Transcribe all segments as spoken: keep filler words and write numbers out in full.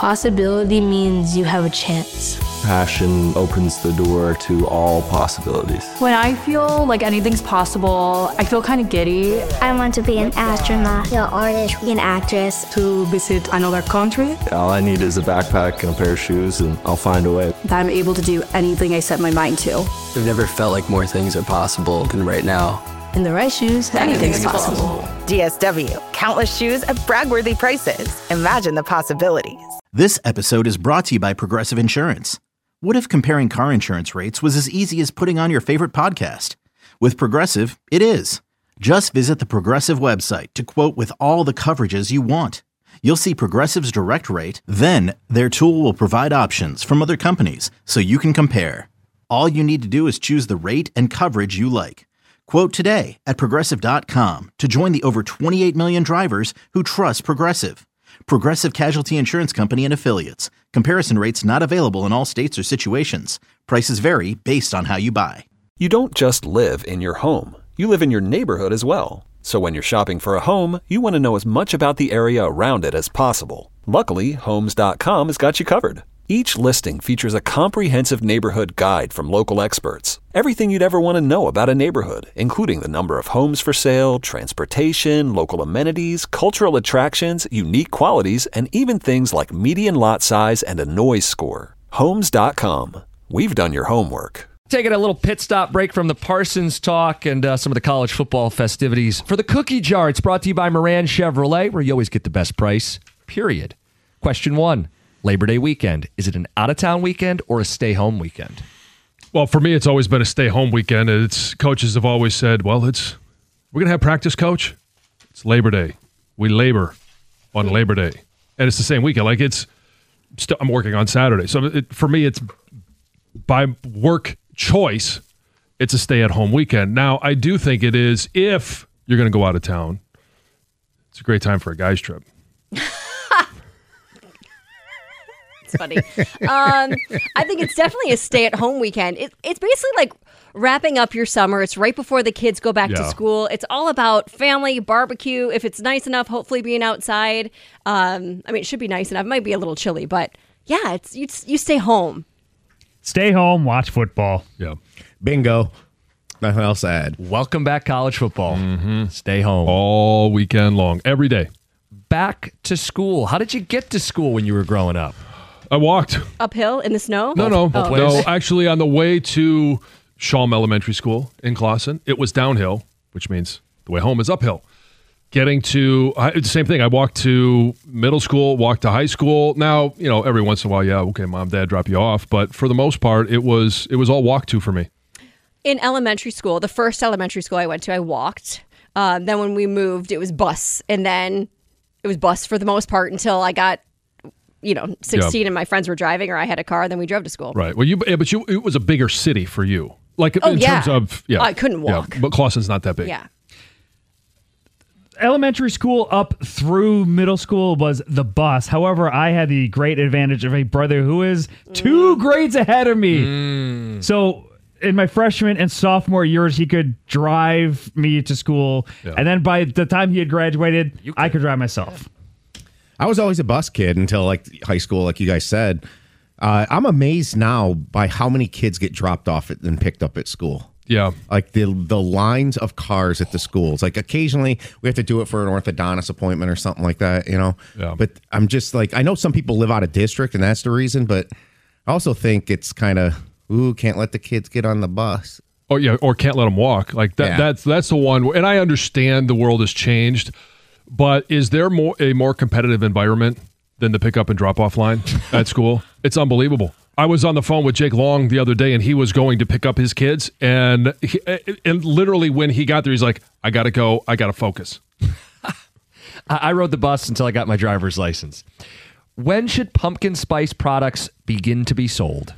Possibility means you have a chance. Passion opens the door to all possibilities. When I feel like anything's possible, I feel kind of giddy. I want to be an astronaut, an artist, an actress. To visit another country. All I need is a backpack and a pair of shoes, and I'll find a way. That I'm able to do anything I set my mind to. I've never felt like more things are possible than right now. In the right shoes, anything's, anything's possible. possible. D S W, countless shoes at brag-worthy prices. Imagine the possibilities. This episode is brought to you by Progressive Insurance. What if comparing car insurance rates was as easy as putting on your favorite podcast? With Progressive, it is. Just visit the Progressive website to quote with all the coverages you want. You'll see Progressive's direct rate, then their tool will provide options from other companies so you can compare. All you need to do is choose the rate and coverage you like. Quote today at Progressive dot com to join the over twenty-eight million drivers who trust Progressive. Progressive Casualty Insurance Company and Affiliates. Comparison rates not available in all states or situations. Prices vary based on how you buy. You don't just live in your home. You live in your neighborhood as well. So when you're shopping for a home, you want to know as much about the area around it as possible. Luckily, Homes dot com has got you covered. Each listing features a comprehensive neighborhood guide from local experts. Everything you'd ever want to know about a neighborhood, including the number of homes for sale, transportation, local amenities, cultural attractions, unique qualities, and even things like median lot size and a noise score. Homes dot com. We've done your homework. Taking a little pit stop break from the Parsons talk and uh, some of the college football festivities. For the cookie jar, it's brought to you by Moran Chevrolet, where you always get the best price, period. Question one. Labor Day weekend. Is it an out-of-town weekend or a stay-home weekend? Well, for me, it's always been a stay-home weekend. It's coaches have always said, well, it's we're going to have practice, coach. It's Labor Day. We labor on Labor Day. And it's the same weekend. Like, it's st- I'm working on Saturday. So it, for me, it's by work choice, it's a stay-at-home weekend. Now, I do think it is, if you're going to go out of town, it's a great time for a guy's trip. Funny. Um, I think it's definitely a stay-at-home weekend. It, it's basically like wrapping up your summer. It's right before the kids go back yeah. to school. It's all about family, barbecue. If it's nice enough, hopefully being outside. Um, I mean, it should be nice enough. It might be a little chilly, but yeah, it's you, you stay home. Stay home, watch football. Yeah. Bingo. Nothing else to add. Welcome back, college football. Mm-hmm. Stay home. All weekend long, every day. Back to school. How did you get to school when you were growing up? I walked. Uphill in the snow? No, no. Oh. No, actually, on the way to Shalom Elementary School in Clawson, it was downhill, which means the way home is uphill. Getting to, I, the same thing. I walked to middle school, walked to high school. Now, you know, every once in a while, yeah, okay, mom, dad, drop you off. But for the most part, it was it was all walk to for me. In elementary school, the first elementary school I went to, I walked. Um, then when we moved, it was bus. And then it was bus for the most part until I got you know, sixteen yeah. and my friends were driving or I had a car, then we drove to school. Right. Well, you, but you, it was a bigger city for you. Like oh, in yeah. terms of, yeah. I couldn't walk. Yeah, but Clawson's not that big. Yeah. Elementary school up through middle school was the bus. However, I had the great advantage of a brother who is two mm. grades ahead of me. Mm. So in my freshman and sophomore years, he could drive me to school. Yeah. And then by the time he had graduated, could. I could drive myself. I was always a bus kid until like high school, like you guys said. Uh, I'm amazed now by how many kids get dropped off at, and picked up at school. Yeah. Like the the lines of cars at the schools. Like occasionally we have to do it for an orthodontist appointment or something like that, you know? Yeah. But I'm just like, I know some people live out of district and that's the reason, but I also think it's kind of, ooh, can't let the kids get on the bus. Oh, yeah. Or can't let them walk. Like that. Yeah. That's that's the one. And I understand the world has changed. But is there more a more competitive environment than the pickup and drop-off line at school? It's unbelievable. I was on the phone with Jake Long the other day, and he was going to pick up his kids. And he, and literally when he got there, he's like, I got to go. I got to focus. I rode the bus until I got my driver's license. When should pumpkin spice products begin to be sold?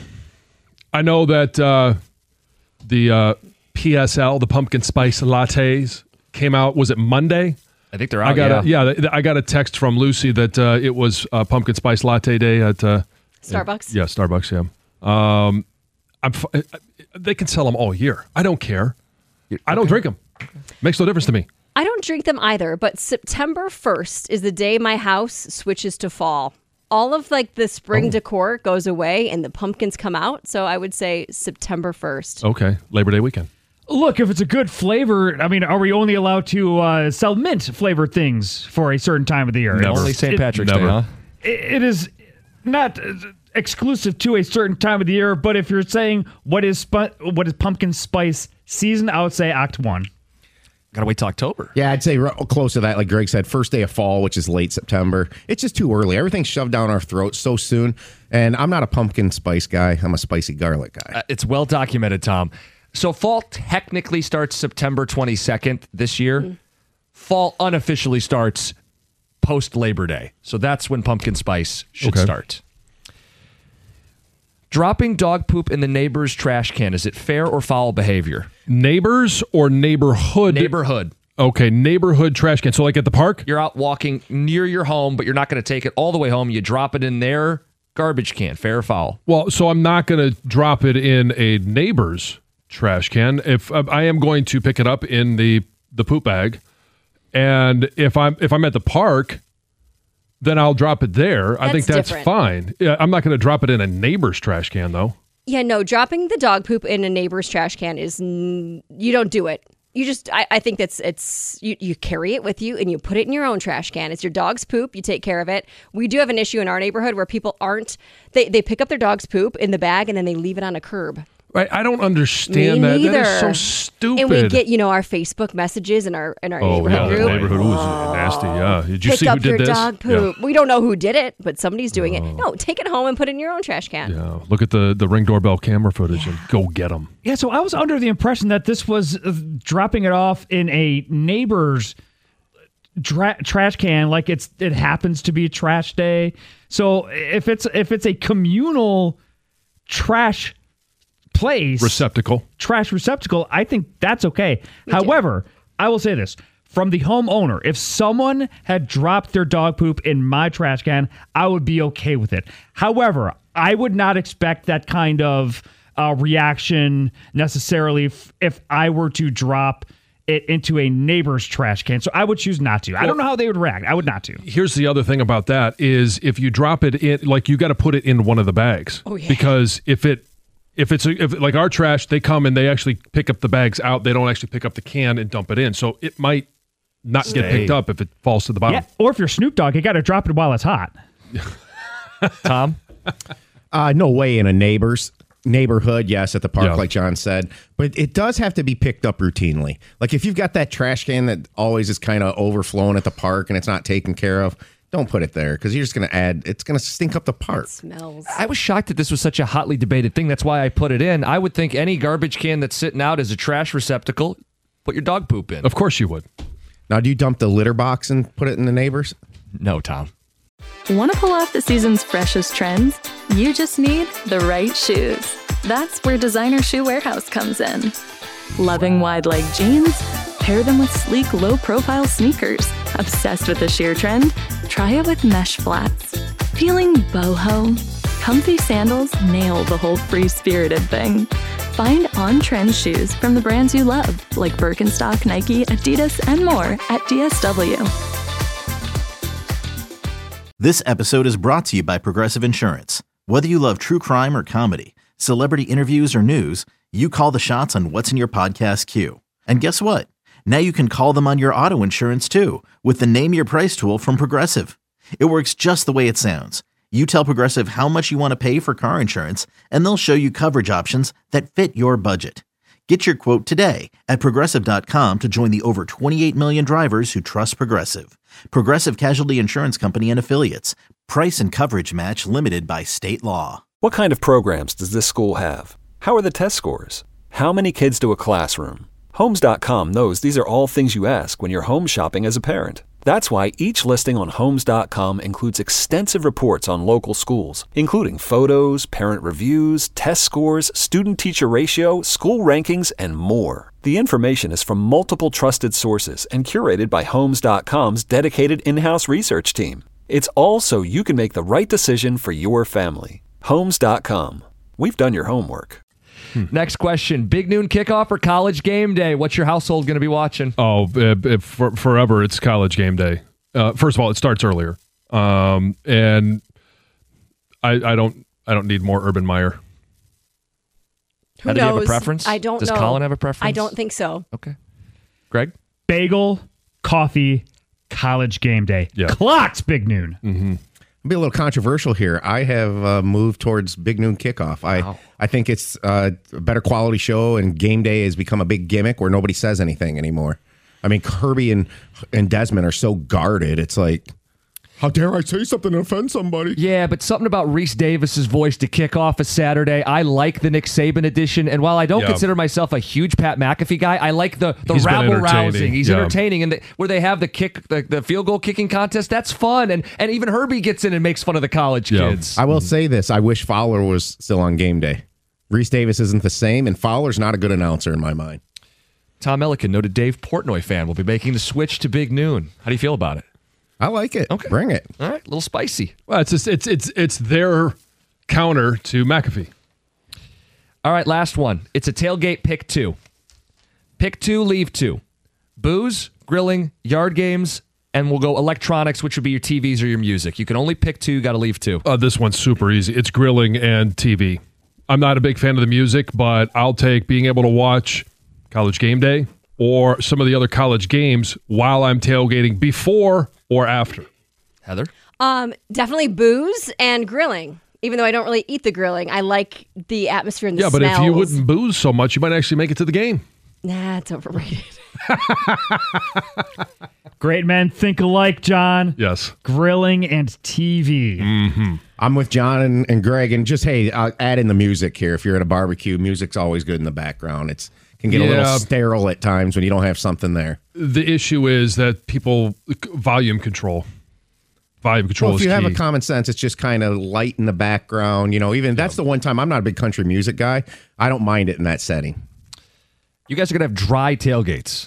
I know that uh, the uh, P S L, the pumpkin spice lattes, came out. Was it Monday? I think they're out, I got yeah. A, yeah, I got a text from Lucy that uh, it was uh, pumpkin spice latte day at uh, Starbucks. Yeah, Starbucks. Yeah, um, I'm. They can sell them all year. I don't care. Okay. I don't drink them. Makes no difference to me. I don't drink them either. But September first is the day my house switches to fall. all of like the spring oh. decor goes away and the pumpkins come out. So I would say September first. Okay, Labor Day weekend. Look, if it's a good flavor, I mean, are we only allowed to uh, sell mint flavored things for a certain time of the year? Never. Only Saint Patrick's it, Day, huh? It, it is not exclusive to a certain time of the year, but if you're saying what is sp- what is pumpkin spice season, I would say Oct one. Gotta wait till October. Yeah, I'd say r- close to that. Like Greg said, first day of fall, which is late September. It's just too early. Everything's shoved down our throats so soon. And I'm not a pumpkin spice guy. I'm a spicy garlic guy. Uh, it's well documented, Tom. So fall technically starts September twenty-second this year. Mm. Fall unofficially starts post Labor Day. So that's when pumpkin spice should okay. start. Dropping dog poop in the neighbor's trash can, is it fair or foul behavior? Neighbors or neighborhood? Neighborhood. Okay, neighborhood trash can. So like at the park? You're out walking near your home, but you're not going to take it all the way home. You drop it in their garbage can. Fair or foul? Well, so I'm not going to drop it in a neighbor's trash can. If uh, I am going to pick it up in the the poop bag, and if I'm if I'm at the park, then I'll drop it there. That's I think that's different. fine. Yeah, I'm not going to drop it in a neighbor's trash can, though. Yeah, no, dropping the dog poop in a neighbor's trash can is, n- you don't do it. You just, I, I think that's, it's, you, you carry it with you and you put it in your own trash can. It's your dog's poop. You take care of it. We do have an issue in our neighborhood where people aren't, they, they pick up their dog's poop in the bag and then they leave it on a curb. Right, I don't understand Me that. neither. That is so stupid. And we get, you know, our Facebook messages and our in our oh, neighborhood yeah, group. the neighborhood was nasty. Yeah, did you Pick see up who did your this? dog poop. Yeah. We don't know who did it, but somebody's doing it. Oh. No, take it home and put it in your own trash can. Yeah, look at the the Ring doorbell camera footage and go get them. Yeah, so I was under the impression that this was uh, dropping it off in a neighbor's dra- trash can, like it's it happens to be trash day. So if it's if it's a communal trash place, receptacle, trash receptacle, I think that's okay. Me However, too. I will say this. From the homeowner, if someone had dropped their dog poop in my trash can, I would be okay with it. However, I would not expect that kind of uh, reaction necessarily if, if I were to drop it into a neighbor's trash can. So I would choose not to. I don't know how they would react. I would not to. Here's the other thing about that is if you drop it in, like you got to put it in one of the bags. Oh, yeah. Because if it If it's a, if like our trash, they come and they actually pick up the bags out. They don't actually pick up the can and dump it in. So it might not Stay. get picked up if it falls to the bottom. Yeah, or if you're Snoop Dogg, you got to drop it while it's hot. Tom? Uh, no way in a neighbor's neighborhood. Yes, at the park, Yeah. like John said. But it does have to be picked up routinely. Like if you've got that trash can that always is kind of overflowing at the park and it's not taken care of, don't put it there because you're just going to add, it's going to stink up the park. It smells. I was shocked that this was such a hotly debated thing. That's why I put it in. I would think any garbage can that's sitting out as a trash receptacle, put your dog poop in. Of course you would. Now, do you dump the litter box and put it in the neighbors? No, Tom. Want to pull off the season's freshest trends? You just need the right shoes. That's where Designer Shoe Warehouse comes in. Loving wide leg jeans? Pair them with sleek, low-profile sneakers. Obsessed with the sheer trend? Try it with mesh flats. Feeling boho? Comfy sandals nail the whole free-spirited thing. Find on-trend shoes from the brands you love, like Birkenstock, Nike, Adidas, and more at D S W. This episode is brought to you by Progressive Insurance. Whether you love true crime or comedy, celebrity interviews or news, you call the shots on what's in your podcast queue. And guess what? Now you can call them on your auto insurance too with the Name Your Price tool from Progressive. It works just the way it sounds. You tell Progressive how much you want to pay for car insurance, and they'll show you coverage options that fit your budget. Get your quote today at Progressive dot com to join the over twenty-eight million drivers who trust Progressive. Progressive Casualty Insurance Company and Affiliates. Price and coverage match limited by state law. What kind of programs does this school have? How are the test scores? How many kids do a classroom? Homes dot com knows these are all things you ask when you're home shopping as a parent. That's why each listing on Homes dot com includes extensive reports on local schools, including photos, parent reviews, test scores, student-teacher ratio, school rankings, and more. The information is from multiple trusted sources and curated by Homes dot com's dedicated in-house research team. It's all so you can make the right decision for your family. Homes dot com. We've done your homework. Hmm. Next question. Big noon kickoff or college game day? What's your household going to be watching? Oh, uh, for, forever it's college game day. Uh, first of all, it starts earlier. Um, and I, I don't I don't need more Urban Meyer. Who How, knows? do you have a preference? I don't Does know. Does Colin have a preference? I don't think so. Okay. Greg? Bagel, coffee, college game day. Yeah. Clock's Big Noon. Mm-hmm. I'll be a little controversial here. I have uh, moved towards Big Noon Kickoff. I Wow. I think it's uh, a better quality show, and game day has become a big gimmick where nobody says anything anymore. I mean, Kirby and and Desmond are so guarded. It's like, how dare I say something to offend somebody? Yeah, but something about Reese Davis's voice to kick off a Saturday. I like the Nick Saban edition, and while I don't Yeah. consider myself a huge Pat McAfee guy, I like the the He's been rabble rousing. entertaining. He's Yeah. entertaining, and the, where they have the kick, the, the field goal kicking contest. That's fun, and and even Herbie gets in and makes fun of the college Yeah. kids. I will say this. I wish Fowler was still on game day. Reese Davis isn't the same, and Fowler's not a good announcer in my mind. Tom Ellikin, noted Dave Portnoy fan, will be making the switch to Big Noon. How do you feel about it? I like it. Okay. Bring it. All right, a little spicy. Well, it's just, it's it's it's their counter to McAfee. All right, last one. It's a tailgate pick two. Pick two, leave two. Booze, grilling, yard games, and we'll go electronics, which would be your T Vs or your music. You can only pick two, got to leave two. Uh, this one's super easy. It's grilling and T V. I'm not a big fan of the music, but I'll take being able to watch College Game Day or some of the other college games while I'm tailgating before or after. Heather? Um, definitely booze and grilling. Even though I don't really eat the grilling, I like the atmosphere and the Yeah, but smells. if you wouldn't booze so much, you might actually make it to the game. Nah, it's overrated. Great men think alike, John. Yes. Grilling and T V. Mm-hmm. I'm with John and, and Greg, and just, hey, uh, add in the music here. If you're at a barbecue, music's always good in the background. It's can get a Yeah. little sterile at times when you don't have something there. The issue is that people volume control. Volume control Well, if is you have key. a common sense, it's just kind of light in the background. You know, even that's the one time I'm not a big country music guy. I don't mind it in that setting. You guys are going to have dry tailgates.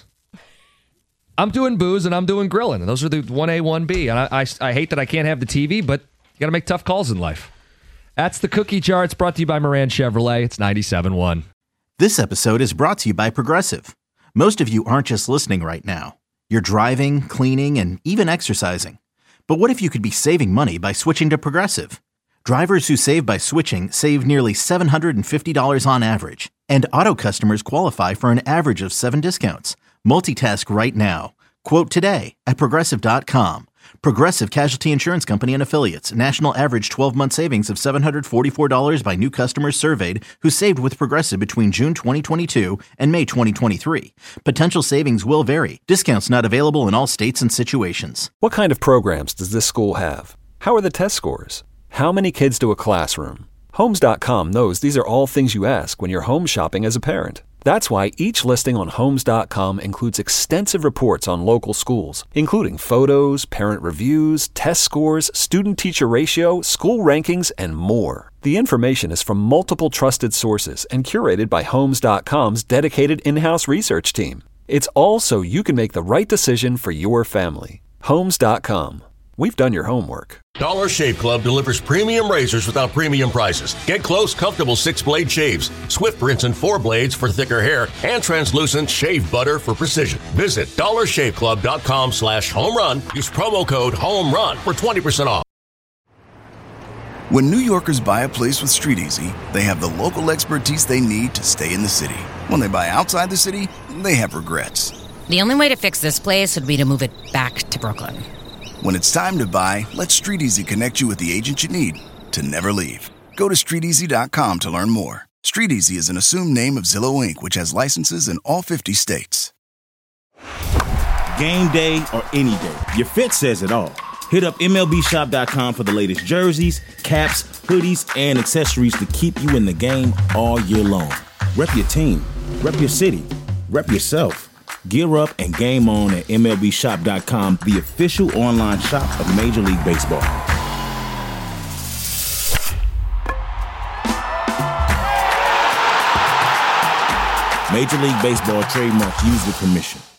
I'm doing booze and I'm doing grilling. And those are the one A, one B. And I, I, I hate that I can't have the T V, but you got to make tough calls in life. That's the Cookie Jar. It's brought to you by Moran Chevrolet. It's ninety-seven point one. This episode is brought to you by Progressive. Most of you aren't just listening right now. You're driving, cleaning, and even exercising. But what if you could be saving money by switching to Progressive? Drivers who save by switching save nearly seven hundred fifty dollars on average. And auto customers qualify for an average of seven discounts. Multitask right now. Quote today at Progressive dot com. Progressive Casualty Insurance Company and Affiliates. National average twelve-month savings of seven hundred forty-four dollars by new customers surveyed who saved with Progressive between June twenty twenty-two and May twenty twenty-three. Potential savings will vary. Discounts not available in all states and situations. What kind of programs does this school have? How are the test scores? How many kids do a classroom? Homes dot com knows these are all things you ask when you're home shopping as a parent. That's why each listing on Homes dot com includes extensive reports on local schools, including photos, parent reviews, test scores, student-teacher ratio, school rankings, and more. The information is from multiple trusted sources and curated by Homes dot com's dedicated in-house research team. It's all so you can make the right decision for your family. Homes dot com. We've done your homework. Dollar Shave Club delivers premium razors without premium prices. Get close, comfortable six-blade shaves, swift rinse and four blades for thicker hair, and translucent shave butter for precision. Visit dollar shave club dot com slash home run. Use promo code HOMERUN for twenty percent off. When New Yorkers buy a place with Street Easy, they have the local expertise they need to stay in the city. When they buy outside the city, they have regrets. The only way to fix this place would be to move it back to Brooklyn. When it's time to buy, let Street Easy connect you with the agent you need to never leave. Go to street easy dot com to learn more. Street Easy is an assumed name of Zillow Incorporated, which has licenses in all fifty states. Game day or any day, your fit says it all. Hit up M L B shop dot com for the latest jerseys, caps, hoodies, and accessories to keep you in the game all year long. Rep your team, rep your city, rep yourself. Gear up and game on at M L B shop dot com, the official online shop of Major League Baseball. Major League Baseball trademarks used with permission.